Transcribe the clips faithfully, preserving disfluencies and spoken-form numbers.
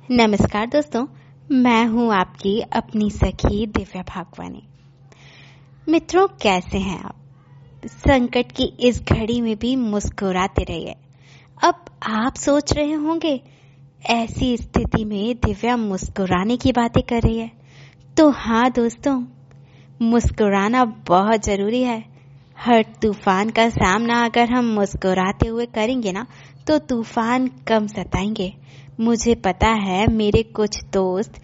नमस्कार दोस्तों, मैं हूं आपकी अपनी सखी दिव्या भागवानी। मित्रों, कैसे हैं आप? संकट की इस घड़ी में भी मुस्कुराते रहिए। अब आप सोच रहे होंगे, ऐसी स्थिति में दिव्या मुस्कुराने की बातें कर रही है। तो हाँ दोस्तों, मुस्कुराना बहुत जरूरी है। हर तूफान का सामना अगर हम मुस्कुराते हुए करेंगे ना, तो तूफान कम सताएंगे। मुझे पता है, मेरे कुछ दोस्त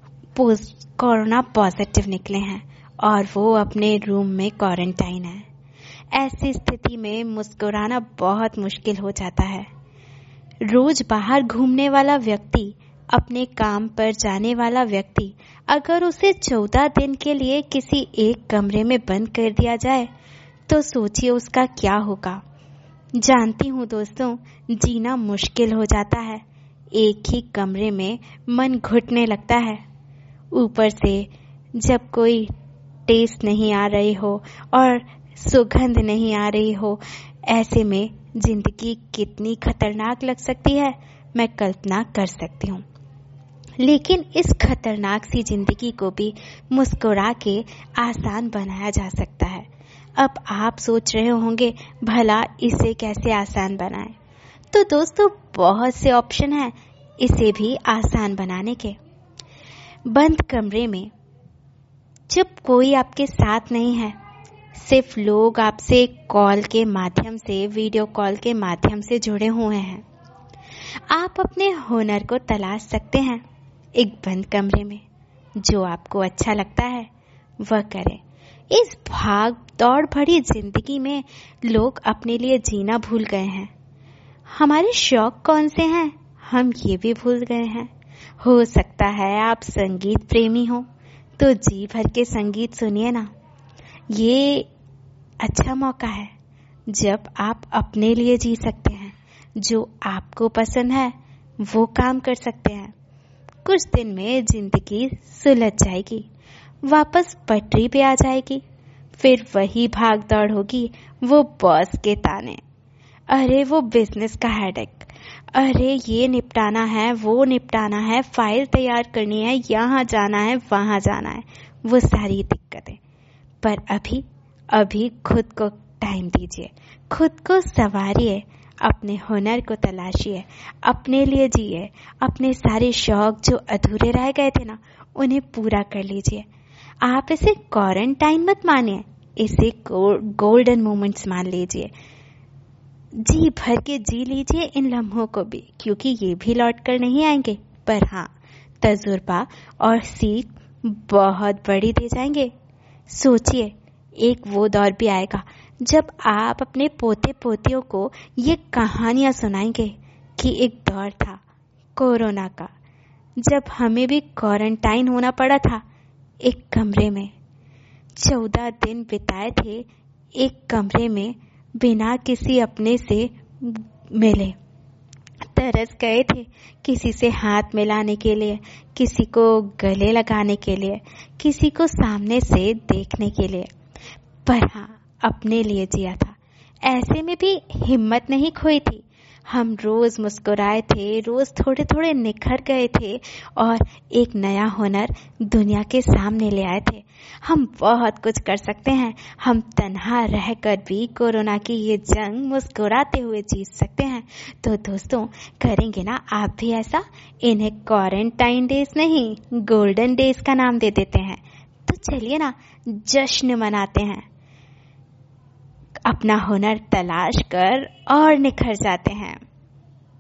कोरोना पॉजिटिव निकले हैं और वो अपने रूम में क्वारंटाइन है। ऐसी स्थिति में मुस्कुराना बहुत मुश्किल हो जाता है। रोज बाहर घूमने वाला व्यक्ति, अपने काम पर जाने वाला व्यक्ति, अगर उसे चौदह दिन के लिए किसी एक कमरे में बंद कर दिया जाए तो सोचिए उसका क्या होगा। जानती हूँ दोस्तों, जीना मुश्किल हो जाता है। एक ही कमरे में मन घुटने लगता है। ऊपर से जब कोई टेस्ट नहीं आ रही हो और सुगंध नहीं आ रही हो, ऐसे में जिंदगी कितनी खतरनाक लग सकती है, मैं कल्पना कर सकती हूँ। लेकिन इस खतरनाक सी जिंदगी को भी मुस्कुरा के आसान बनाया जा सकता है। अब आप सोच रहे होंगे, भला इसे कैसे आसान बनाएं? तो दोस्तों, बहुत से ऑप्शन हैं इसे भी आसान बनाने के। बंद कमरे में जब कोई आपके साथ नहीं है, सिर्फ लोग आपसे कॉल के माध्यम से, वीडियो कॉल के माध्यम से जुड़े हुए हैं, आप अपने हुनर को तलाश सकते हैं एक बंद कमरे में। जो आपको अच्छा लगता है वह करें। इस भाग दौड़ भरी जिंदगी में लोग अपने लिए जीना भूल गए हैं। हमारे शौक कौन से हैं, हम ये भी भूल गए हैं। हो सकता है आप संगीत प्रेमी हो, तो जी भर के संगीत सुनिए ना। ये अच्छा मौका है जब आप अपने लिए जी सकते हैं। जो आपको पसंद है वो काम कर सकते हैं। कुछ दिन में जिंदगी सुलझ जाएगी, वापस पटरी पे आ जाएगी। फिर वही भाग दौड़ होगी, वो बॉस के ताने, अरे वो बिजनेस का हेडेक, अरे ये निपटाना है, वो निपटाना है, फाइल तैयार करनी है, यहाँ जाना है, वहाँ जाना है, वो सारी दिक्कतें। पर अभी अभी खुद को टाइम दीजिए, खुद को संवारिए, अपने हुनर को तलाशिए, अपने लिए जिए। अपने सारे शौक जो अधूरे रह गए थे ना, उन्हें पूरा कर लीजिए। आप इसे क्वारंटाइन मत मानिए, इसे गोल्डन मोमेंट्स मान लीजिए। जी भर के जी लीजिए इन लम्हों को भी, क्योंकि ये भी लौट कर नहीं आएंगे। पर हाँ, तजुर्बा और सीख बहुत बड़ी दे जाएंगे। सोचिए, एक वो दौर भी आएगा जब आप अपने पोते पोतियों को ये कहानियां सुनाएंगे कि एक दौर था कोरोना का, जब हमें भी क्वारंटाइन होना पड़ा था एक कमरे में। चौदह दिन बिताए थे एक कमरे में, बिना किसी अपने से मिले। तरस गए थे किसी से हाथ मिलाने के लिए, किसी को गले लगाने के लिए, किसी को सामने से देखने के लिए। पर हाँ, अपने लिए जिया था। ऐसे में भी हिम्मत नहीं खोई थी। हम रोज मुस्कुराए थे, रोज थोड़े थोड़े निखर गए थे और एक नया हुनर दुनिया के सामने ले आए थे। हम बहुत कुछ कर सकते हैं। हम तन्हा रहकर भी कोरोना की ये जंग मुस्कुराते हुए जीत सकते हैं। तो दोस्तों, करेंगे ना आप भी ऐसा? इन्हें क्वारंटाइन डेज नहीं, गोल्डन डेज का नाम दे देते हैं। तो चलिए ना, जश्न मनाते हैं, अपना हुनर तलाश कर और निखर जाते हैं।